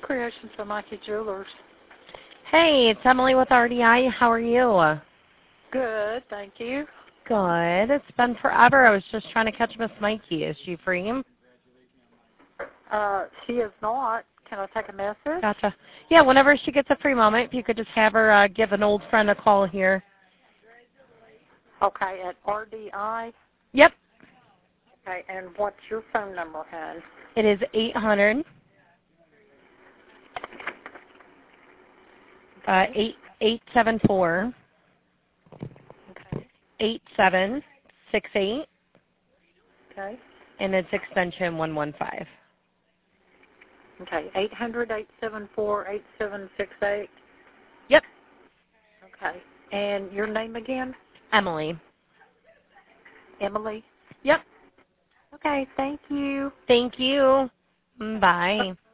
Creations by Mikey Jewelers. Hey, it's Emily with RDI. How are you? Good, thank you. Good. It's been forever. I was just trying to catch Miss Mikey. Is she free? She is not. Can I take a message? Gotcha. Yeah, whenever she gets a free moment, if you could just have her give an old friend a call here. Okay, at RDI? Yep. Okay, and what's your phone number, hon? It is 800 874 Okay. 8768, Okay. and it's extension 115. Okay, 800-874-8768. Yep. Okay, and your name again? Emily. Emily? Yep. Okay, thank you. Thank you. Bye.